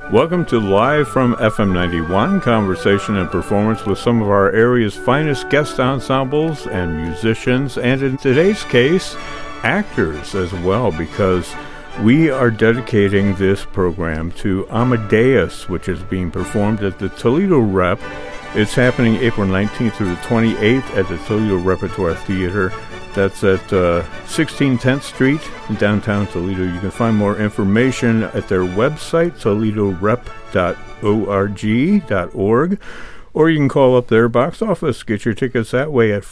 Welcome to Live from FM 91, conversation and performance with some of our area's finest guest ensembles and musicians, and in today's case, actors as well, because we are dedicating this program to Amadeus, which is being performed at the Toledo Rep. It's happening April 19th through the 28th at the Toledo Repertoire Theater. That's at 1610th Street in downtown Toledo. You can find more information at their website, toledorep.org, or you can call up their box office. Get your tickets that way at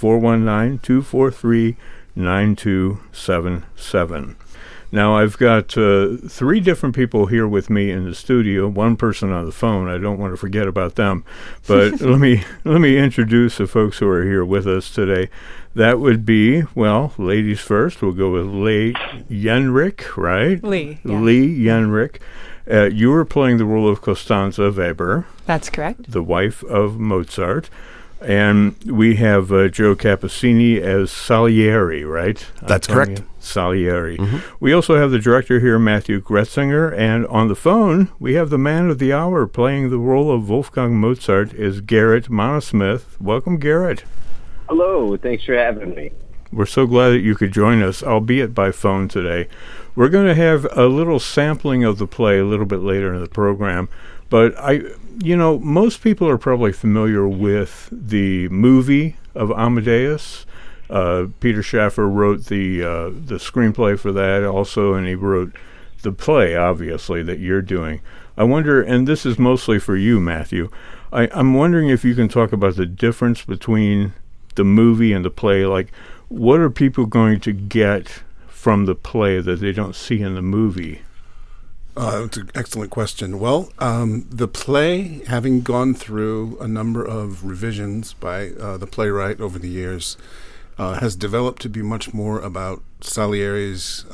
419-243-9277. Now, I've got three different people here with me in the studio, one person on the phone. I don't want to forget about them. But let me introduce the folks who are here with us today. That would be, well, ladies first. We'll go with Lee Yenrick, right? Lee, yeah. Lee Yenrick. You were playing the role of Costanza Weber. That's correct. The wife of Mozart. And we have Joe Cappuccini as Salieri, right? That's correct. Salieri. Mm-hmm. We also have the director here, Matthew Gretzinger, and on the phone, we have the man of the hour playing the role of Wolfgang Mozart is Garrett Monosmith. Welcome, Garrett. Hello. Thanks for having me. We're so glad that you could join us, albeit by phone today. We're going to have a little sampling of the play a little bit later in the program, but most people are probably familiar with the movie of Amadeus. Peter Schaffer wrote the screenplay for that also, and he wrote the play, obviously, that you're doing. I wonder, and this is mostly for you, Matthew, I'm wondering if you can talk about the difference between the movie and the play. Like, what are people going to get from the play that they don't see in the movie? That's an excellent question. Well, the play, having gone through a number of revisions by the playwright over the years, has developed to be much more about Salieri's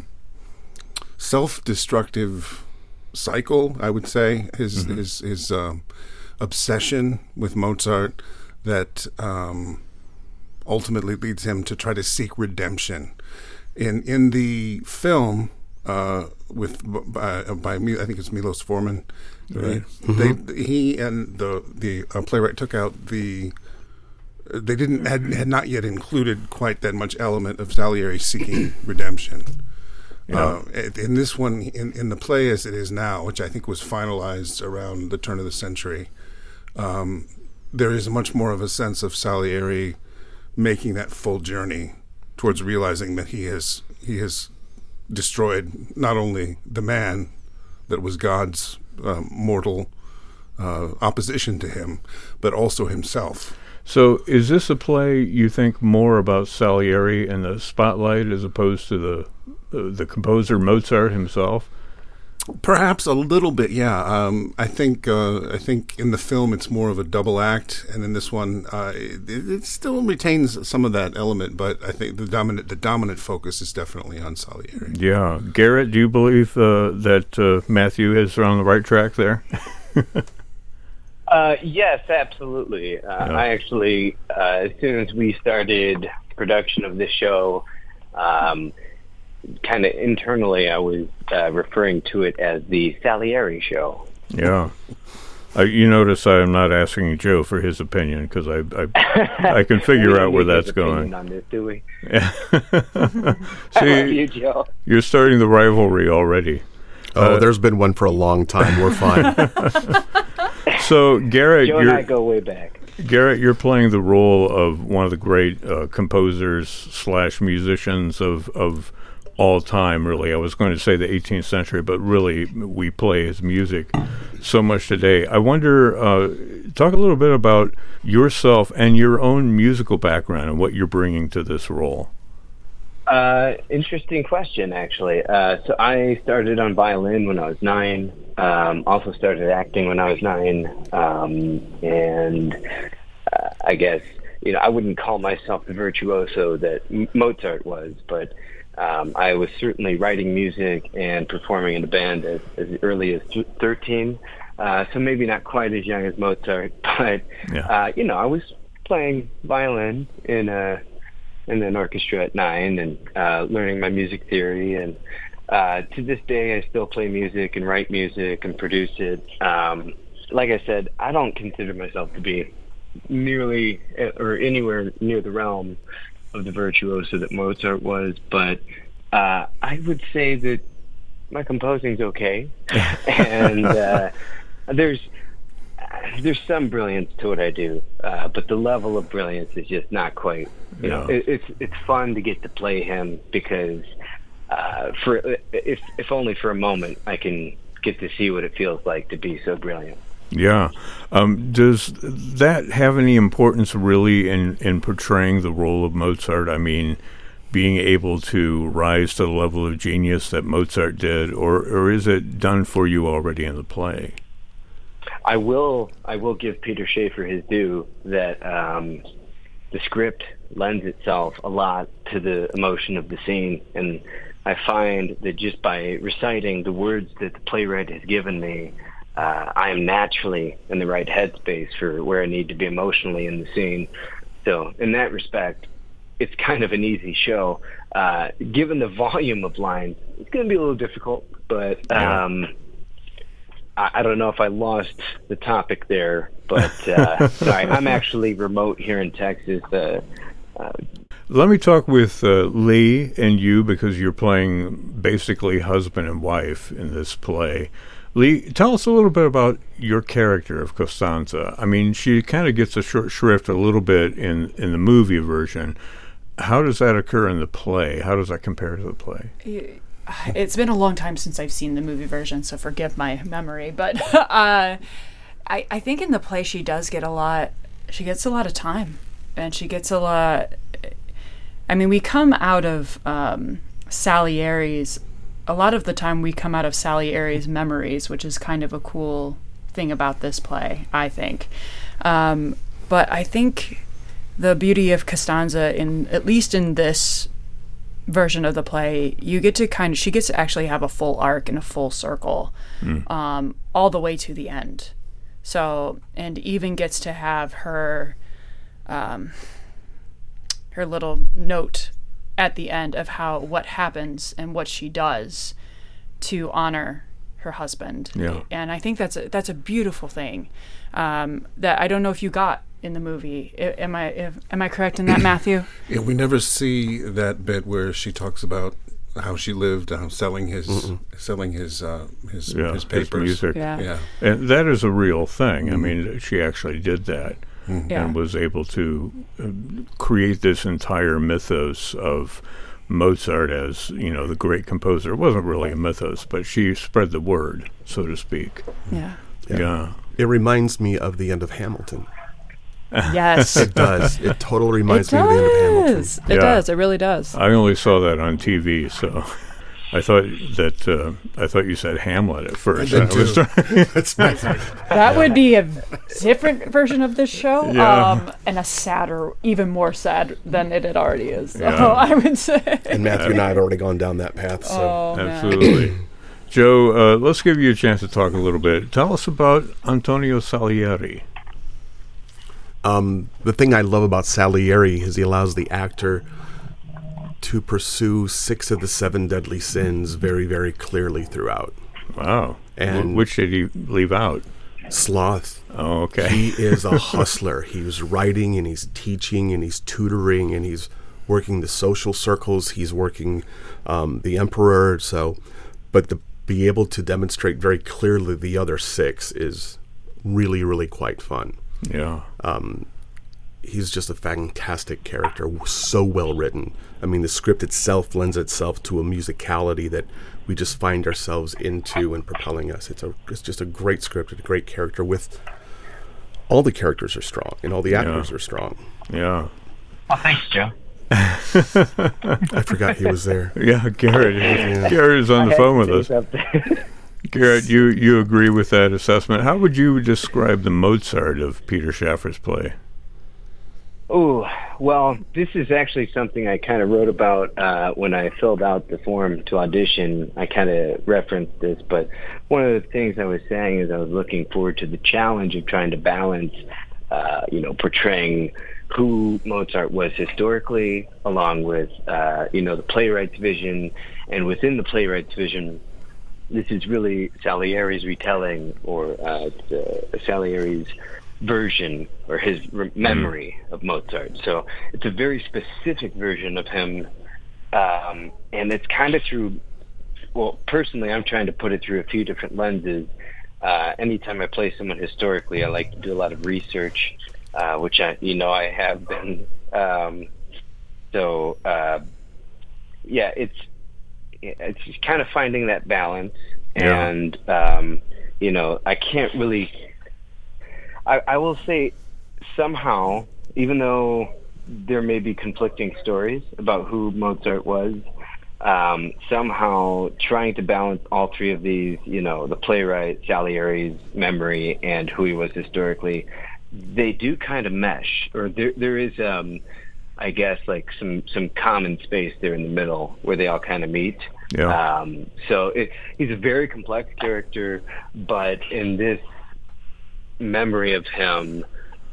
self-destructive cycle, I would say, his obsession with Mozart that ultimately leads him to try to seek redemption. In the film, by I think it's Milos Forman, right? Mm-hmm. He and the playwright took out they had not yet included quite that much element of Salieri seeking redemption. Yeah. In this one, in the play as it is now, which I think was finalized around the turn of the century, there is much more of a sense of Salieri making that full journey towards realizing that he has destroyed not only the man that was God's mortal opposition to him, but also himself. So is this a play, you think, more about Salieri in the spotlight as opposed to the composer Mozart himself? Perhaps a little bit, yeah. I think in the film it's more of a double act, and in this one it still retains some of that element. But I think the dominant focus is definitely on Salieri. Yeah, Garrett, do you believe that Matthew is on the right track there? Yes, absolutely. I actually, as soon as we started production of this show, kind of internally, I was referring to it as the Salieri show. Yeah. You notice I'm not asking Joe for his opinion because I can figure out where that's going. On this, do we? Yeah. See, I love you, Joe. You're starting the rivalry already. There's been one for a long time. We're fine. So, Garrett, Joe and I go way back. Garrett, you're playing the role of one of the great composers / musicians of all time, really. I was going to say the 18th century, but really we play his music so much today. I wonder, talk a little bit about yourself and your own musical background and what you're bringing to this role. Interesting question, actually. So I started on violin when I was 9, also started acting when I was 9, and I guess, I wouldn't call myself the virtuoso that Mozart was, but I was certainly writing music and performing in a band as early as 13. So maybe not quite as young as Mozart, but I was playing violin in an orchestra at 9 and learning my music theory and To this day, I still play music and write music and produce it. Like I said, I don't consider myself to be nearly or anywhere near the realm of the virtuoso that Mozart was, but I would say that my composing's okay, and there's some brilliance to what I do, but the level of brilliance is just not quite. You know, it's fun to get to play him because if only for a moment I can get to see what it feels like to be so brilliant. Yeah. Does that have any importance really in portraying the role of Mozart? I mean, being able to rise to the level of genius that Mozart did, or is it done for you already in the play? I will give Peter Shaffer his due that the script lends itself a lot to the emotion of the scene, and I find that just by reciting the words that the playwright has given me, I am naturally in the right headspace for where I need to be emotionally in the scene. So in that respect, it's kind of an easy show. Given the volume of lines, it's going to be a little difficult, but I don't know if I lost the topic there, but sorry, I'm actually remote here in Texas. Let me talk with Lee and you, because you're playing basically husband and wife in this play. Lee, tell us a little bit about your character of Costanza. I mean, she kind of gets a short shrift a little bit in the movie version. How does that occur in the play? How does that compare to the play? It's been a long time since I've seen the movie version, so forgive my memory. But I think in the play she does get a lot. She gets a lot of time, and she gets a lot. I mean, we come out of Salieri's. A lot of the time, we come out of Salieri's memories, which is kind of a cool thing about this play, I think. But I think the beauty of Costanza, at least in this version of the play, she gets to actually have a full arc and a full circle, all the way to the end. So, and even gets to have her little note at the end of what happens and what she does to honor her husband. Yeah. And I think that's a beautiful thing that I don't know if you got in the movie. Am I correct in that, Matthew? Yeah, we never see that bit where she talks about how she lived, selling his papers, his music. Yeah. And that is a real thing. I mean, she actually did that. Yeah. And was able to create this entire mythos of Mozart as, the great composer. It wasn't really a mythos, but she spread the word, so to speak. Yeah. Yeah. It reminds me of the end of Hamilton. Yes. It does. It totally reminds me of the end of Hamilton. It does. It really does. I only saw that on TV, so I thought you said Hamlet at first. I did too. That's nice. That would be a different version of this show, Yeah. and a sadder, even more sad than it already is. So Yeah. I would say. And Matthew and I had already gone down that path. So Oh, man. Absolutely. Joe, let's give you a chance to talk a little bit. Tell us about Antonio Salieri. the thing I love about Salieri is he allows the actor to pursue 6 of the 7 deadly sins very, very clearly throughout. Wow. And which did he leave out? Sloth. Oh, okay. He is a hustler. He's writing and he's teaching and he's tutoring and he's working the social circles. He's working the emperor. But to be able to demonstrate very clearly the other 6 is really, really quite fun. Yeah. He's just a fantastic character, so well written. I mean, the script itself lends itself to a musicality that we just find ourselves into and propelling us. It's just a great script, a great character with all the characters are strong and all the actors are strong. Yeah. Well, thanks, Joe. I forgot he was there. Yeah, Garrett. Yeah. Garrett is on the phone with us. Garrett, you agree with that assessment? How would you describe the Mozart of Peter Shaffer's play? Oh, well, this is actually something I kind of wrote about when I filled out the form to audition. I kind of referenced this, but one of the things I was saying is I was looking forward to the challenge of trying to balance, portraying who Mozart was historically, along with the playwright's vision, and within the playwright's vision, this is really Salieri's retelling, or Salieri's version, or his memory of Mozart. So it's a very specific version of him, and it's kind of through. Well, personally, I'm trying to put it through a few different lenses. Anytime I play someone historically, I like to do a lot of research, which I have been. It's just kind of finding that balance, and I can't really. I will say, somehow, even though there may be conflicting stories about who Mozart was, somehow trying to balance all three of these, the playwright, Salieri's memory, and who he was historically, they do kind of mesh, or there is, I guess, like some common space there in the middle where they all kind of meet. Yeah. So he's a very complex character, but in this memory of him,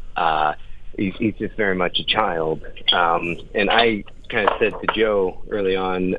he's just very much a child. And I kind of said to Joe early on,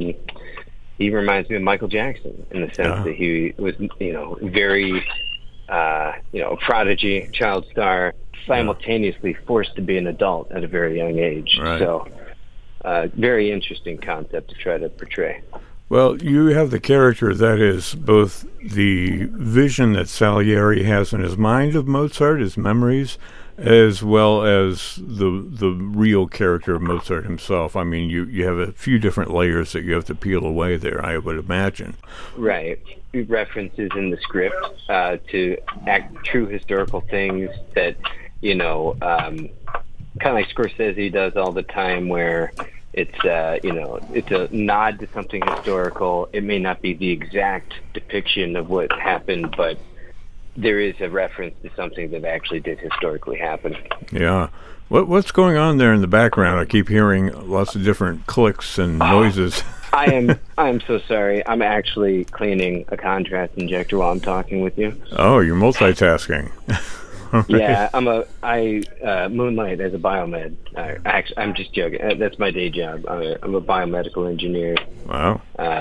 he reminds me of Michael Jackson in the sense that he was, very, a prodigy, child star, simultaneously forced to be an adult at a very young age. Right. So, very interesting concept to try to portray. Well, you have the character that is both the vision that Salieri has in his mind of Mozart, his memories, as well as the real character of Mozart himself. I mean, you have a few different layers that you have to peel away there, I would imagine. Right. References in the script to true historical things that, kind of like Scorsese does all the time, where it's it's a nod to something historical. It may not be the exact depiction of what happened, but there is a reference to something that actually did historically happen. Yeah. What's going on there in the background? I keep hearing lots of different clicks and noises. I am so sorry. I'm actually cleaning a contrast injector while I'm talking with you. Oh, you're multitasking. Yeah, I moonlight as a biomed. I'm just joking. That's my day job. I'm a biomedical engineer. Wow.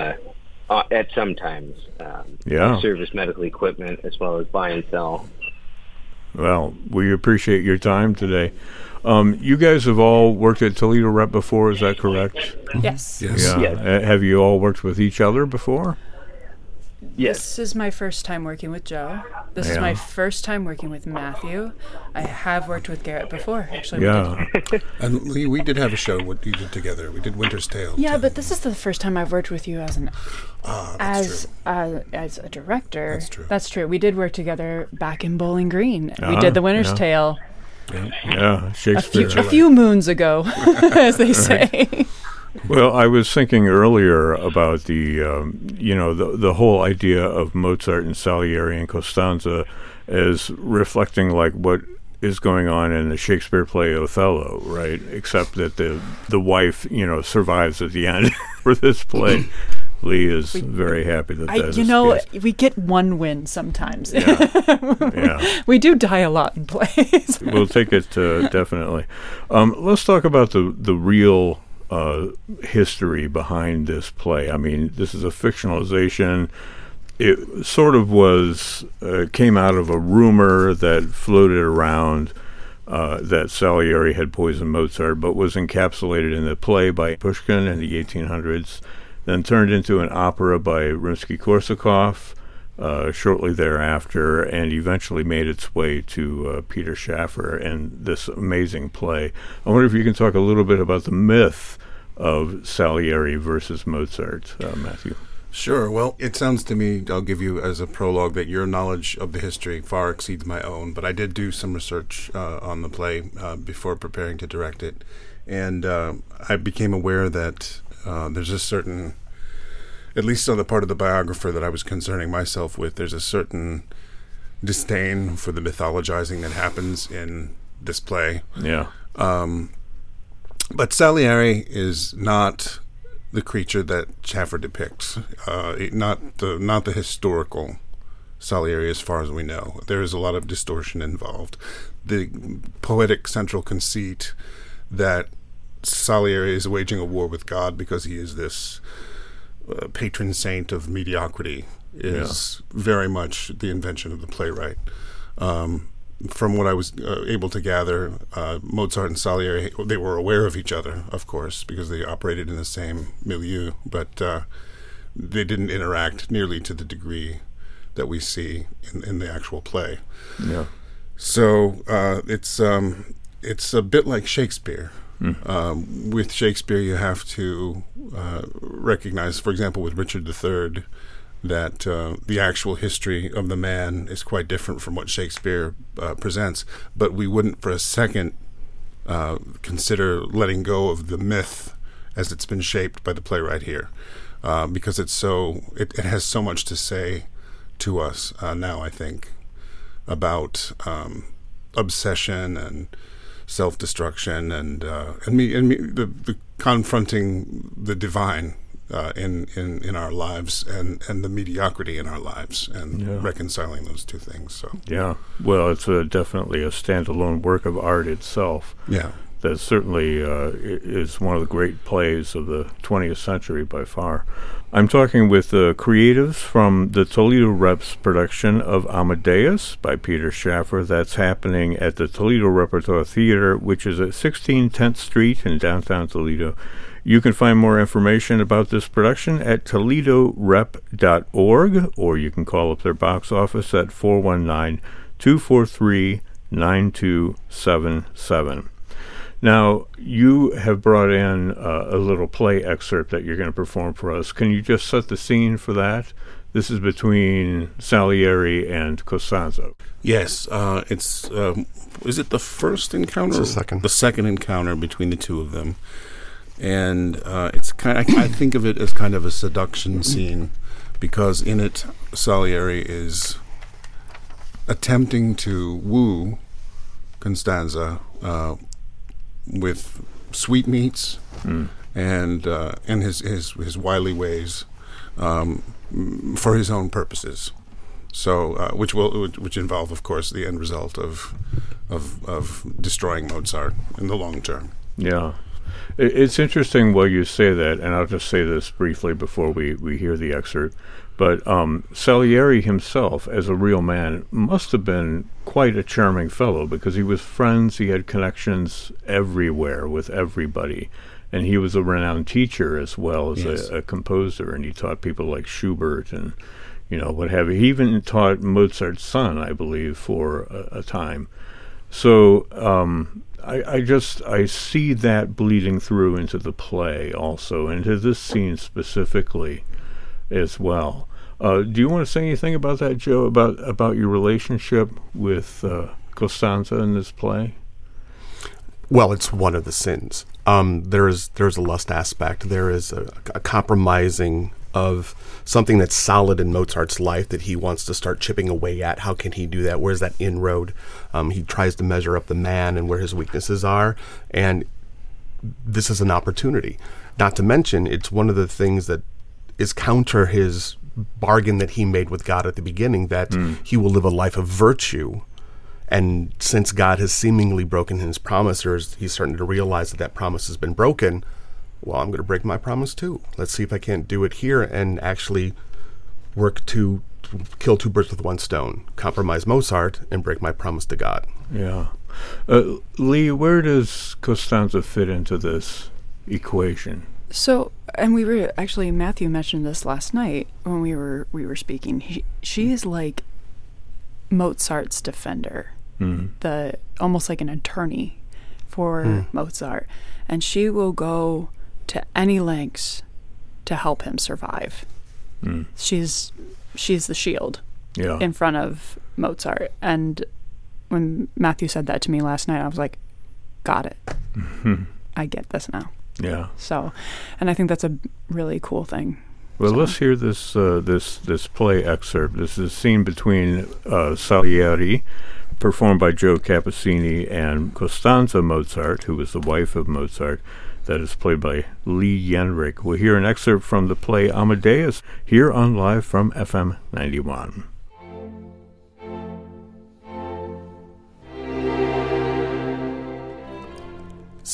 At some times. I service medical equipment as well as buy and sell. Well, we appreciate your time today. You guys have all worked at Toledo Rep before, is that correct? Yes. Yeah. Yes. Have you all worked with each other before? Yes. This is my first time working with Joe. This is my first time working with Matthew. I have worked with Garrett before, actually. Yeah. And Lee, we did have a show what you did together. We did Winter's Tale. Yeah, but this is the first time I've worked with you as That's a director. That's true. That's true. We did work together back in Bowling Green. We Ah, did The Winter's yeah. Tale Yeah, Shakespeare. a few moons ago, as they say. Well, I was thinking earlier about the whole idea of Mozart and Salieri and Costanza as reflecting like what is going on in the Shakespeare play Othello, right? Except that the wife, survives at the end for this play. Lee is very happy that is the case. We get one win sometimes. Yeah. We do die a lot in plays. We'll take it definitely. Let's talk about the real history behind this play. I mean, this is a fictionalization. It sort of came out of a rumor that floated around that Salieri had poisoned Mozart, but was encapsulated in the play by Pushkin in the 1800s, then turned into an opera by Rimsky-Korsakov shortly thereafter, and eventually made its way to Peter Shaffer and this amazing play. I wonder if you can talk a little bit about the myth of Salieri versus Mozart, Matthew. Sure. Well, it sounds to me, I'll give you as a prologue, that your knowledge of the history far exceeds my own, but I did do some research on the play before preparing to direct it, and I became aware that there's a certain, at least on the part of the biographer that I was concerning myself with, there's a certain disdain for the mythologizing that happens in this play. Yeah. But Salieri is not the creature that Schaffer depicts, not the historical Salieri as far as we know. There is a lot of distortion involved. The poetic central conceit that Salieri is waging a war with God because he is this patron saint of mediocrity is very much the invention of the playwright. From what I was able to gather, Mozart and Salieri, they were aware of each other, of course, because they operated in the same milieu, but they didn't interact nearly to the degree that we see in the actual play. Yeah. So it's a bit like Shakespeare. With Shakespeare, you have to recognize, for example, with Richard III, that the actual history of the man is quite different from what Shakespeare presents. But we wouldn't for a second consider letting go of the myth as it's been shaped by the playwright here, because it has so much to say to us now, I think, about obsession and self-destruction and the confronting the divine in our lives and the mediocrity in our lives and reconciling those two things. So well, it's definitely a standalone work of art itself. Yeah. That certainly is one of the great plays of the 20th century by far. I'm talking with the creatives from the Toledo Rep's production of Amadeus by Peter Shaffer. That's happening at the Toledo Repertoire Theater, which is at 16 10th Street in downtown Toledo. You can find more information about this production at toledorep.org, or you can call up their box office at 419-243-9277. Now, you have brought in a little play excerpt that you're going to perform for us. Can you just set the scene for that? This is between Salieri and Costanzo. Yes, it's is it the first encounter? It's the second. The second encounter between the two of them, and it's kind of, I think of it as kind of a seduction scene, because in it Salieri is attempting to woo Costanza with sweetmeats and his wily ways for his own purposes. So which involve, of course, the end result of destroying Mozart in the long term. Yeah. It's interesting while you say that, and I'll just say this briefly before we hear the excerpt, but Salieri himself, as a real man, must have been quite a charming fellow, because he was friends, he had connections everywhere with everybody, and he was a renowned teacher as well as a composer, and he taught people like Schubert and what have you. He even taught Mozart's son, I believe, for a time. So I see that bleeding through into the play also, into this scene specifically as well. Do you want to say anything about that, Joe, about your relationship with Costanza in this play? Well, it's one of the sins. There's a lust aspect. There is a compromising of something that's solid in Mozart's life that he wants to start chipping away at. How can he do that? Where's that inroad? He tries to measure up the man and where his weaknesses are, and this is an opportunity. Not to mention, it's one of the things that is counter his bargain that he made with God at the beginning, that he will live a life of virtue. And since God has seemingly broken his promises, he's starting to realize that promise has been broken. Well, I'm going to break my promise too. Let's see if I can't do it here and actually work to kill two birds with one stone, compromise Mozart and break my promise to God. Yeah. Lee, where does Costanza fit into this equation? So, and we were actually, Matthew mentioned this last night when we were speaking. She is like Mozart's defender, almost like an attorney for Mozart, and she will go to any lengths to help him survive. She's the shield in front of Mozart. And when Matthew said that to me last night, I was like, got it. I get this now. Yeah. So, and I think that's a really cool thing. Well, let's hear this this play excerpt. This is a scene between Salieri, performed by Joe Cappuccini, and Costanza Mozart, who was the wife of Mozart, that is played by Lee Yenrich. We'll hear an excerpt from the play Amadeus here on Live from FM 91.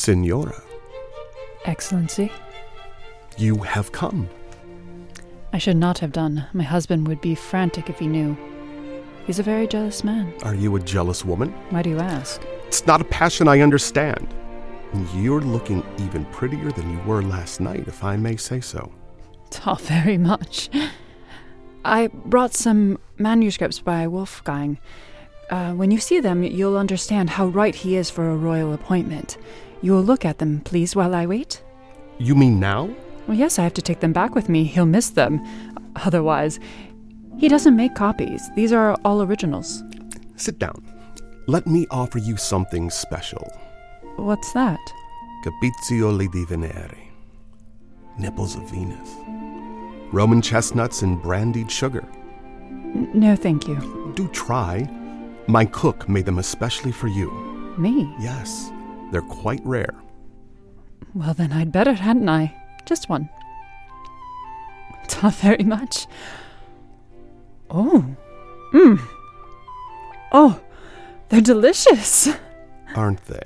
Signora, Excellency, you have come. I should not have done. My husband would be frantic if he knew. He's a very jealous man. Are you a jealous woman? Why do you ask? It's not a passion I understand. You're looking even prettier than you were last night, if I may say so. Oh, very much. I brought some manuscripts by Wolfgang. When you see them, you'll understand how right he is for a royal appointment. You will look at them, please, while I wait? You mean now? Well, yes, I have to take them back with me. He'll miss them. Otherwise, he doesn't make copies. These are all originals. Sit down. Let me offer you something special. What's that? Capizzioli di Venere. Nipples of Venus. Roman chestnuts and brandied sugar. No, thank you. Do try. My cook made them especially for you. Me? Yes, they're quite rare. Well, then I'd better, hadn't I? Just one. Not very much. Oh. Oh, they're delicious. Aren't they?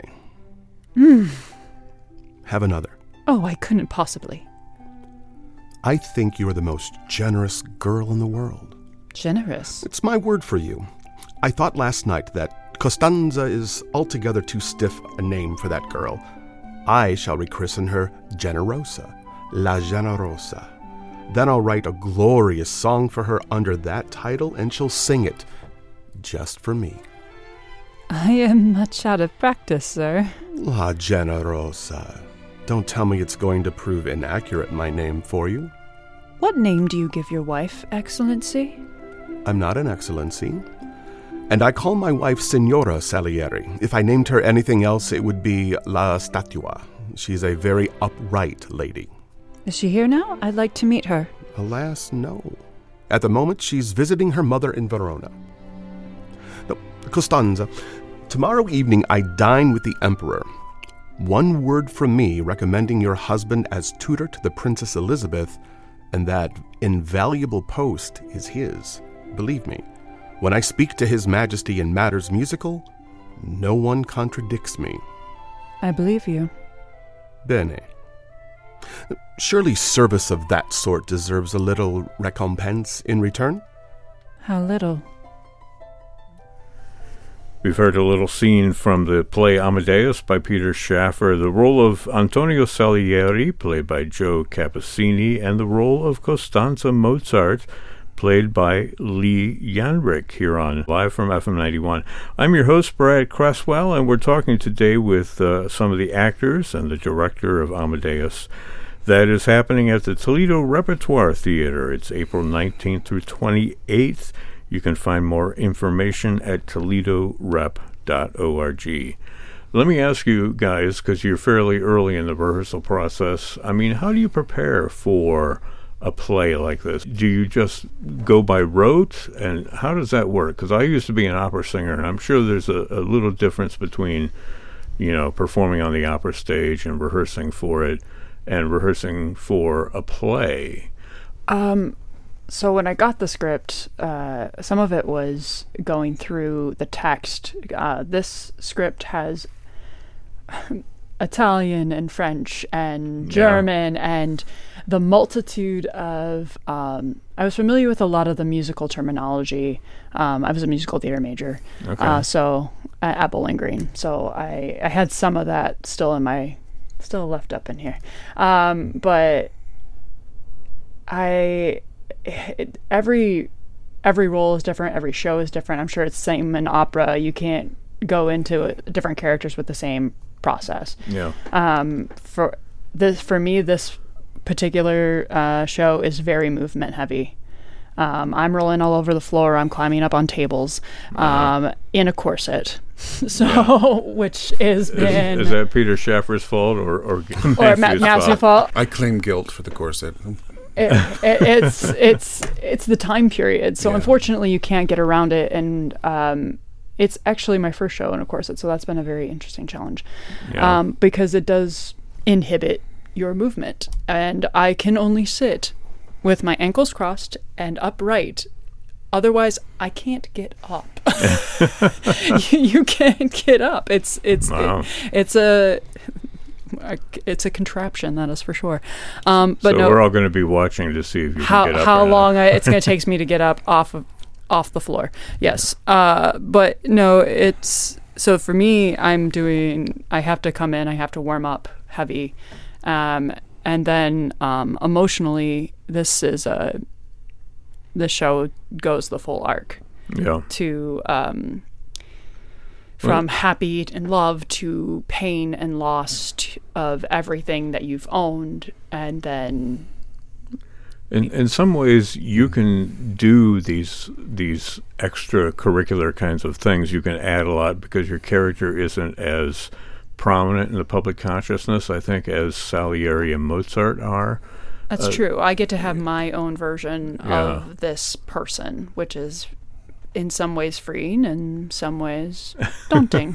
Have another. Oh, I couldn't possibly. I think you're the most generous girl in the world. Generous? It's my word for you. I thought last night that Costanza is altogether too stiff a name for that girl. I shall rechristen her Generosa, La Generosa. Then I'll write a glorious song for her under that title, and she'll sing it just for me. I am much out of practice, sir. La Generosa. Don't tell me it's going to prove inaccurate, my name for you. What name do you give your wife, Excellency? I'm not an excellency. And I call my wife Signora Salieri. If I named her anything else, it would be La Statua. She's a very upright lady. Is she here now? I'd like to meet her. Alas, no. At the moment, she's visiting her mother in Verona. No, Costanza, tomorrow evening I dine with the Emperor. One word from me recommending your husband as tutor to the Princess Elizabeth, and that invaluable post is his. Believe me, when I speak to His Majesty in matters musical, no one contradicts me. I believe you. Bene. Surely service of that sort deserves a little recompense in return? How little? We've heard a little scene from the play Amadeus by Peter Shaffer, the role of Antonio Salieri, played by Joe Cappuccini, and the role of Costanza Mozart, played by Lee Yanrick, here on Live from FM 91. I'm your host, Brad Cresswell, and we're talking today with some of the actors and the director of Amadeus. That is happening at the Toledo Repertoire Theater. It's April 19th through 28th. You can find more information at toledorep.org. Let me ask you guys, because you're fairly early in the rehearsal process, I mean, how do you prepare for a play like this? Do you just go by rote, and how does that work? Because I used to be an opera singer, and I'm sure there's a little difference between, performing on the opera stage and rehearsing for it, and rehearsing for a play. So when I got the script, some of it was going through the text. This script has Italian and French and German and the multitude of... I was familiar with a lot of the musical terminology. I was a musical theater major, so at Bowling Green. So I had some of that still left up in here. But every role is different, every show is different. I'm sure it's the same in opera. You can't go into different characters with the same process. For me, this particular show is very movement heavy. I'm rolling all over the floor. I'm climbing up on tables in a corset. Which is that Peter Shaffer's fault or Matthew's fault? I claim guilt for the corset. It's the time period, so unfortunately you can't get around it, and it's actually my first show in a corset, so that's been a very interesting challenge, because it does inhibit your movement, and I can only sit with my ankles crossed and upright. Otherwise, I can't get up. You can't get up. It's it's a contraption, that is for sure. But so no, we're all going to be watching to see if you can get up. How or not. long it's going to take me to get up off the floor. Yes. But no, it's so for me. I have to come in. I have to warm up heavy, and then emotionally, the show goes the full arc. Yeah. To from happy and love to pain and loss of everything that you've owned, and then in some ways you can do these extracurricular kinds of things. You can add a lot because your character isn't as prominent in the public consciousness, I think, as Salieri and Mozart are. That's true. I get to have my own version of this person, which is in some ways freeing and in some ways daunting.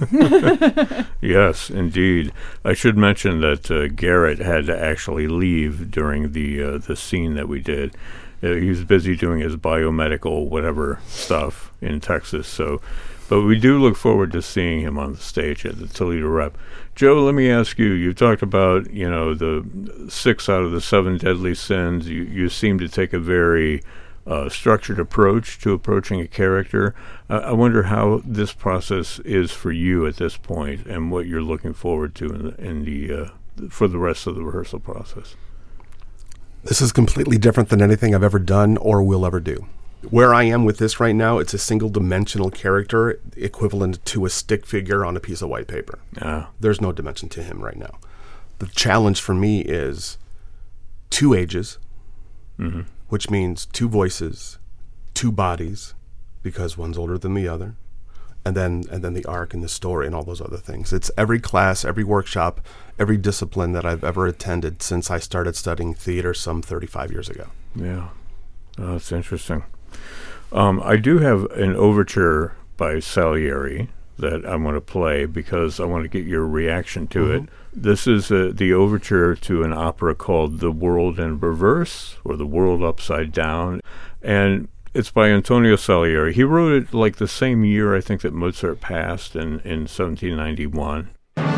Yes, indeed. I should mention that Garrett had to actually leave during the scene that we did. He was busy doing his biomedical whatever stuff in Texas. But we do look forward to seeing him on the stage at the Toledo Rep. Joe, let me ask you. You talked about the 6 out of the 7 deadly sins. You seem to take a very structured approach to approaching a character. I wonder how this process is for you at this point, and what you're looking forward to for the rest of the rehearsal process. This is completely different than anything I've ever done or will ever do. Where I am with this right now, it's a single-dimensional character equivalent to a stick figure on a piece of white paper. There's no dimension to him right now. The challenge for me is 2 ages, which means 2 voices, 2 bodies, because one's older than the other, and then the arc and the story and all those other things. It's every class, every workshop, every discipline that I've ever attended since I started studying theater some 35 years ago. Yeah, that's interesting. I do have an overture by Salieri that I want to play because I want to get your reaction to it. This is the overture to an opera called The World in Reverse, or The World Upside Down, and it's by Antonio Salieri. He wrote it like the same year, I think, that Mozart passed in 1791.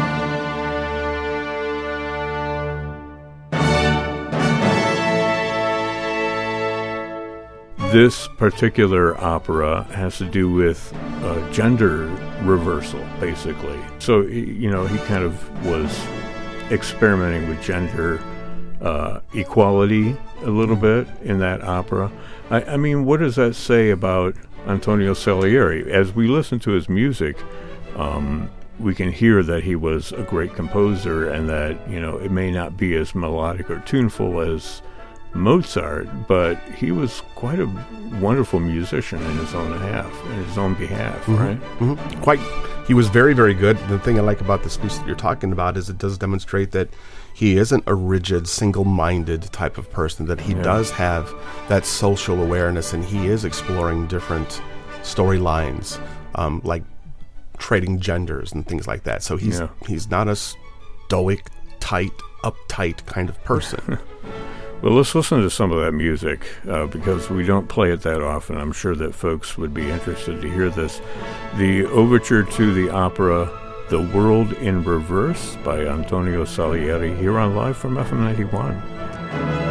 This particular opera has to do with gender reversal, basically. So, he kind of was experimenting with gender equality a little bit in that opera. I mean, what does that say about Antonio Salieri? As we listen to his music, we can hear that he was a great composer, and that, it may not be as melodic or tuneful as Mozart, but he was quite a wonderful musician in his own behalf, right? Quite. He was very, very good. The thing I like about this piece that you're talking about is it does demonstrate that he isn't a rigid, single-minded type of person, that he does have that social awareness, and he is exploring different storylines, like trading genders and things like that. So he's not a stoic, tight, uptight kind of person. Well, let's listen to some of that music because we don't play it that often. I'm sure that folks would be interested to hear this. The overture to the opera The World in Reverse by Antonio Salieri, here on Live from FM 91.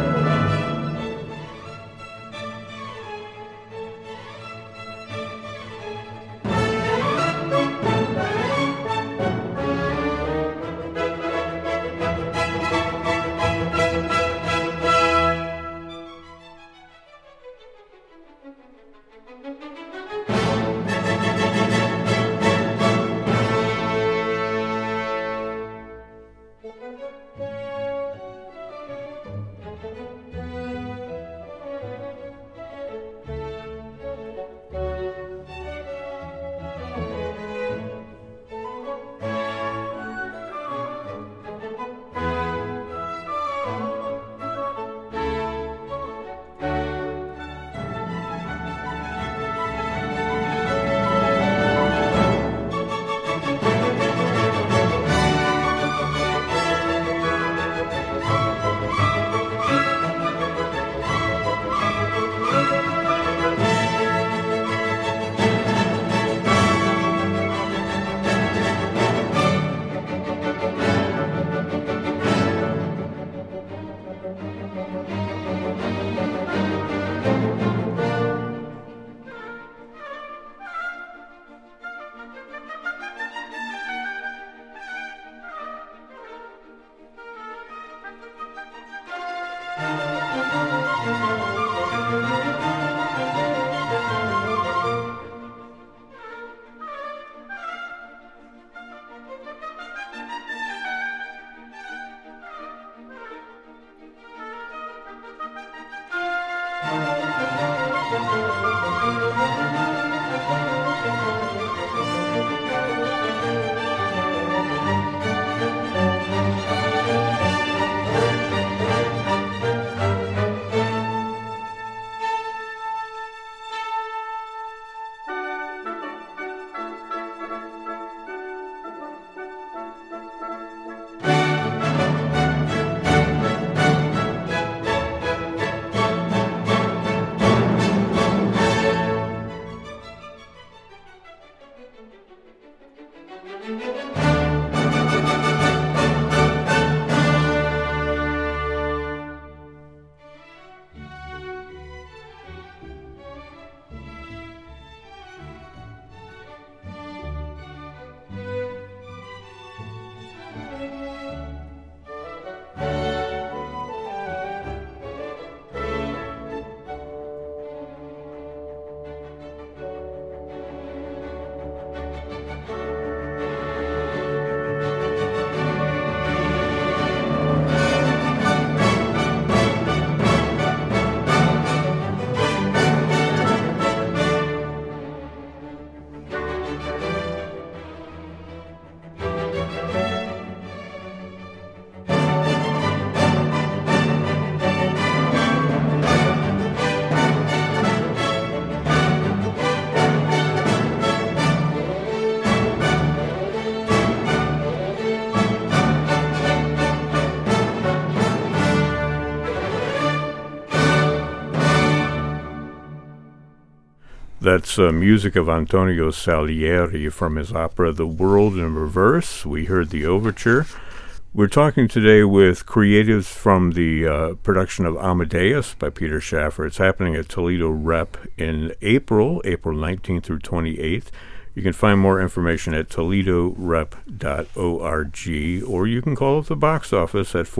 That's music of Antonio Salieri from his opera The World in Reverse. We heard the overture. We're talking today with creatives from the production of Amadeus by Peter Shaffer. It's happening at Toledo Rep in April 19th through 28th. You can find more information at toledorep.org, or you can call up the box office at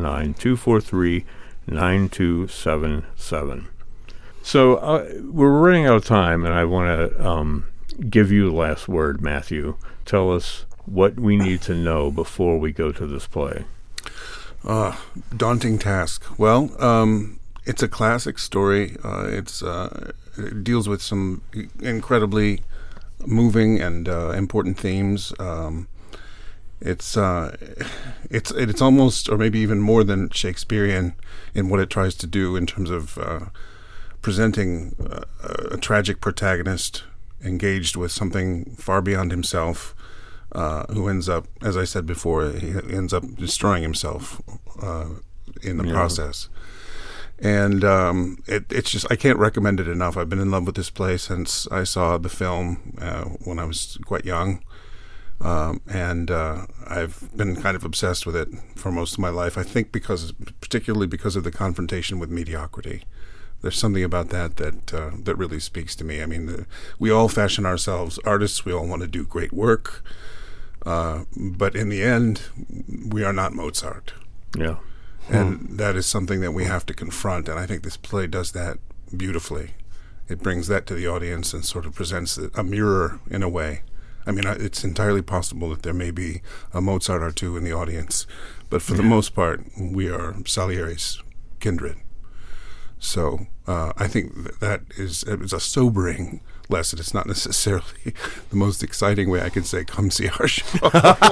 419-243-9277. So we're running out of time, and I want to give you the last word, Matthew. Tell us what we need to know before we go to this play. Daunting task. Well, it's a classic story. It deals with some incredibly moving and important themes. It's almost, or maybe even more than Shakespearean in what it tries to do in terms of presenting a tragic protagonist engaged with something far beyond himself, who ends up, as I said before, he ends up destroying himself in the process. And it's just, I can't recommend it enough. I've been in love with this play since I saw the film when I was quite young. And I've been kind of obsessed with it for most of my life. I think particularly because of the confrontation with mediocrity. There's something about that really speaks to me. I mean, we all fashion ourselves artists. We all want to do great work. But in the end, we are not Mozart. Yeah. And that is something that we have to confront. And I think this play does that beautifully. It brings that to the audience and sort of presents a mirror in a way. I mean, it's entirely possible that there may be a Mozart or two in the audience. But for the most part, we are Salieri's kindred. So I think that is a sobering lesson. It's not necessarily the most exciting way I could say, come see our show.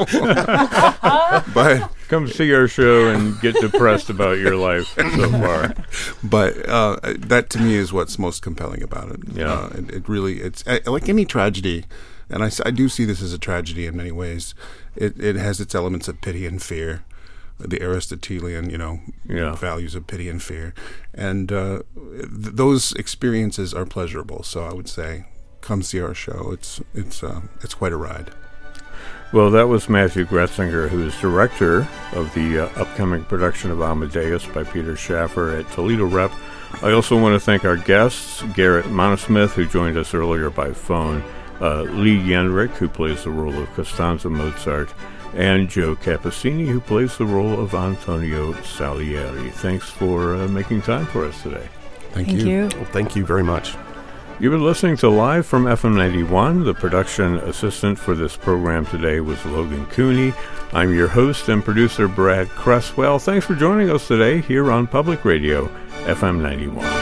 But come see our show and get depressed about your life so far. But that to me is what's most compelling about it. Yeah. It really, it's like any tragedy, and I do see this as a tragedy in many ways. It has its elements of pity and fear. The Aristotelian, values of pity and fear, and those experiences are pleasurable. So I would say, come see our show. It's quite a ride. Well, that was Matthew Gretzinger, who is director of the upcoming production of Amadeus by Peter Shaffer at Toledo Rep. I also want to thank our guests, Garrett Monosmith, who joined us earlier by phone, Lee Yenrick, who plays the role of Costanza Mozart, and Joe Cappuccini, who plays the role of Antonio Salieri. Thanks for making time for us today. Thank you. Well, thank you very much. You've been listening to Live from FM 91. The production assistant for this program today was Logan Cooney. I'm your host and producer, Brad Cresswell. Thanks for joining us today here on Public Radio, FM 91.